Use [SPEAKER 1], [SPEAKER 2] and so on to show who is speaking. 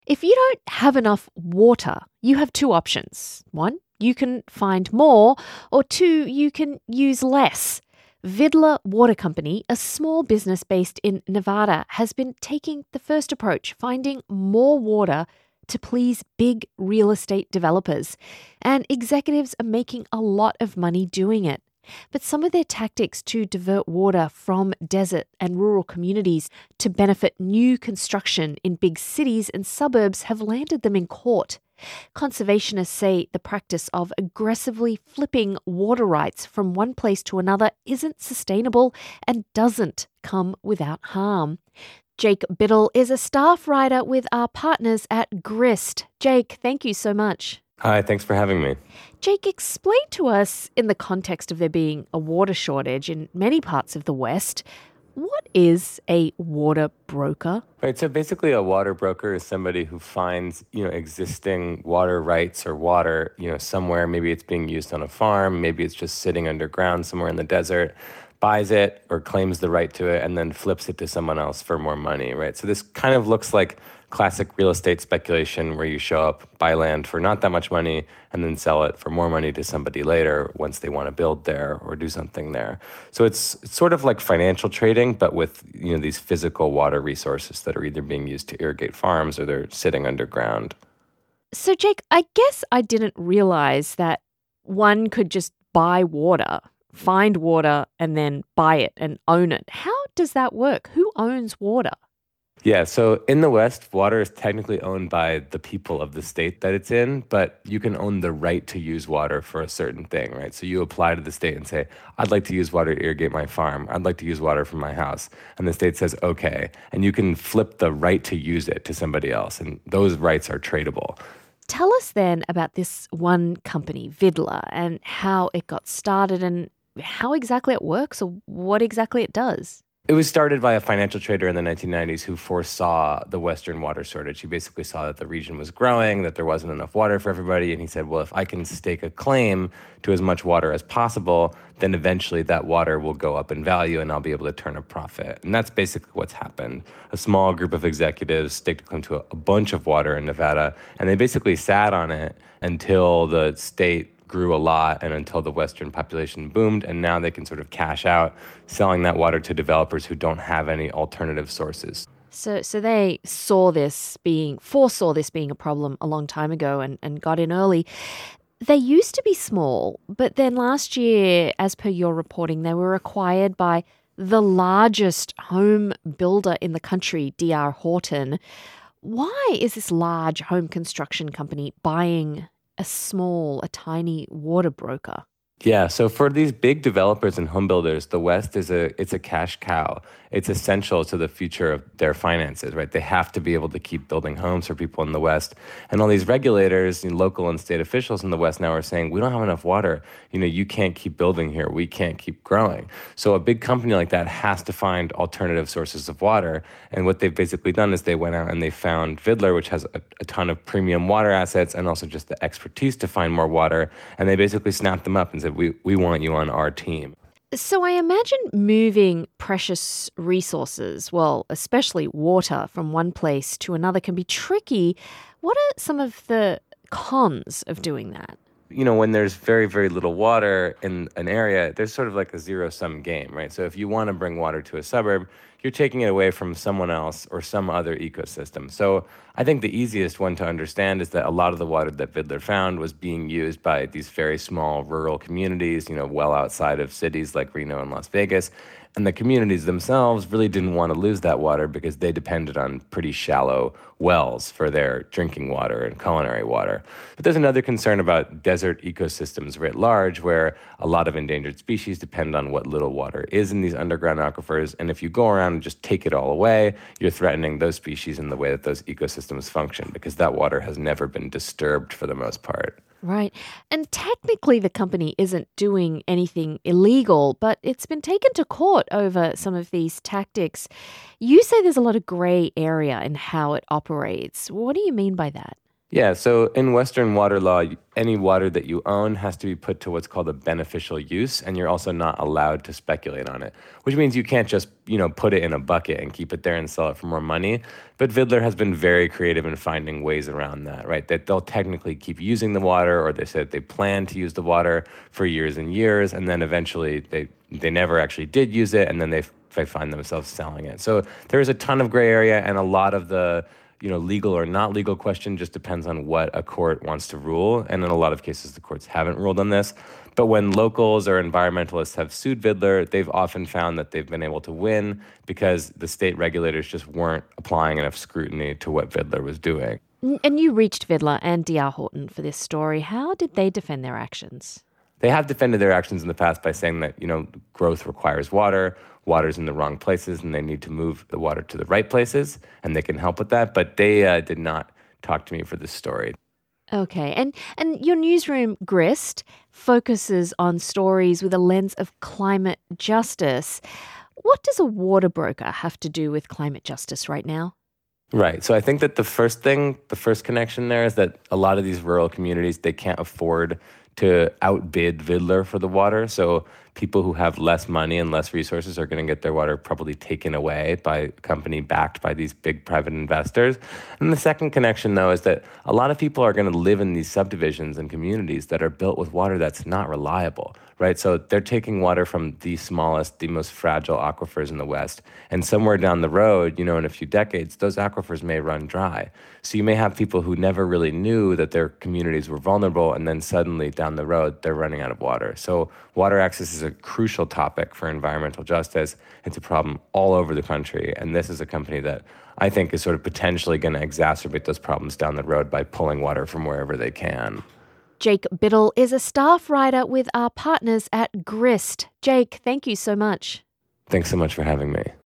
[SPEAKER 1] If you don't have enough water, you have two options. One, you can find more, or two, you can use less. Vidler Water Company, a small business based in Nevada, has been taking the first approach, finding more water to please big real estate developers. And executives are making a lot of money doing it. But some of their tactics to divert water from desert and rural communities to benefit new construction in big cities and suburbs have landed them in court. Conservationists say the practice of aggressively flipping water rights from one place to another isn't sustainable and doesn't come without harm. Jake Biddle is a staff writer with our partners at Grist. Jake, thank you so much.
[SPEAKER 2] Hi, thanks for having me.
[SPEAKER 1] Jake, explain to us, in the context of there being a water shortage in many parts of the West, what is a water broker?
[SPEAKER 2] Right, so basically a water broker is somebody who finds, existing water rights or water, somewhere. Maybe it's being used on a farm, maybe it's just sitting underground somewhere in the desert, buys it or claims the right to it and then flips it to someone else for more money, right? So this kind of looks like classic real estate speculation where you show up, buy land for not that much money, and then sell it for more money to somebody later once they want to build there or do something there. So it's sort of like financial trading, but with these physical water resources that are either being used to irrigate farms or they're sitting underground.
[SPEAKER 1] So, Jake, I guess I didn't realize that one could just buy water, find water, and then buy it and own it. How does that work? Who owns water?
[SPEAKER 2] Yeah, so in the West, water is technically owned by the people of the state that it's in, but you can own the right to use water for a certain thing, right? So you apply to the state and say, I'd like to use water to irrigate my farm. I'd like to use water for my house. And the state says, okay. And you can flip the right to use it to somebody else. And those rights are tradable.
[SPEAKER 1] Tell us then about this one company, Vidler, and how it got started and how exactly it works or what exactly it does.
[SPEAKER 2] It was started by a financial trader in the 1990s who foresaw the Western water shortage. He basically saw that the region was growing, that there wasn't enough water for everybody. And he said, well, if I can stake a claim to as much water as possible, then eventually that water will go up in value and I'll be able to turn a profit. And that's basically what's happened. A small group of executives staked a claim to a bunch of water in Nevada, and they basically sat on it until the state grew a lot and until the Western population boomed, and now they can sort of cash out selling that water to developers who don't have any alternative sources.
[SPEAKER 1] So they foresaw this being a problem a long time ago and got in early. They used to be small, but then last year, as per your reporting, they were acquired by the largest home builder in the country, D.R. Horton. Why is this large home construction company buying a tiny water broker?
[SPEAKER 2] Yeah, so for these big developers and home builders, the West it's a cash cow. It's essential to the future of their finances, right? They have to be able to keep building homes for people in the West. And all these regulators, local and state officials in the West now are saying, we don't have enough water. You can't keep building here. We can't keep growing. So a big company like that has to find alternative sources of water. And what they've basically done is they went out and they found Vidler, which has a ton of premium water assets and also just the expertise to find more water. And they basically snapped them up and said, we want you on our team.
[SPEAKER 1] So I imagine moving precious resources, well, especially water, from one place to another can be tricky. What are some of the cons of doing that?
[SPEAKER 2] When there's very, very little water in an area, there's sort of like a zero-sum game, right? So if you want to bring water to a suburb, you're taking it away from someone else or some other ecosystem. So I think the easiest one to understand is that a lot of the water that Vidler found was being used by these very small rural communities, well outside of cities like Reno and Las Vegas. And the communities themselves really didn't want to lose that water because they depended on pretty shallow wells for their drinking water and culinary water. But there's another concern about desert ecosystems writ large, where a lot of endangered species depend on what little water is in these underground aquifers. And if you go around and just take it all away, you're threatening those species in the way that those ecosystems function, because that water has never been disturbed for the most part.
[SPEAKER 1] Right. And technically the company isn't doing anything illegal, but it's been taken to court over some of these tactics. You say there's a lot of gray area in how it operates. What do you mean by that?
[SPEAKER 2] Yeah, so in Western water law, any water that you own has to be put to what's called a beneficial use, and you're also not allowed to speculate on it, which means you can't just, put it in a bucket and keep it there and sell it for more money. But Vidler has been very creative in finding ways around that, right? That they'll technically keep using the water, or they said they plan to use the water for years and years, and then eventually they never actually did use it, and then they find themselves selling it. So there is a ton of gray area, and a lot of the legal or not legal question just depends on what a court wants to rule. And in a lot of cases, the courts haven't ruled on this. But when locals or environmentalists have sued Vidler, they've often found that they've been able to win because the state regulators just weren't applying enough scrutiny to what Vidler was doing.
[SPEAKER 1] And you reached Vidler and D.R. Horton for this story. How did they defend their actions?
[SPEAKER 2] They have defended their actions in the past by saying that, growth requires water, water's in the wrong places, and they need to move the water to the right places, and they can help with that. But they did not talk to me for this story.
[SPEAKER 1] Okay, and your newsroom, Grist, focuses on stories with a lens of climate justice. What does a water broker have to do with climate justice right now?
[SPEAKER 2] Right. So I think that the first connection there is that a lot of these rural communities, they can't afford to outbid Vidler for the water. So people who have less money and less resources are going to get their water probably taken away by a company backed by these big private investors. And the second connection, though, is that a lot of people are going to live in these subdivisions and communities that are built with water that's not reliable, right? So they're taking water from the smallest, the most fragile aquifers in the West. And somewhere down the road, in a few decades, those aquifers may run dry. So you may have people who never really knew that their communities were vulnerable, and then suddenly down the road, they're running out of water. So water access is a crucial topic for environmental justice. It's a problem all over the country. And this is a company that I think is sort of potentially going to exacerbate those problems down the road by pulling water from wherever they can.
[SPEAKER 1] Jake Biddle is a staff writer with our partners at Grist. Jake, thank you so much.
[SPEAKER 2] Thanks so much for having me.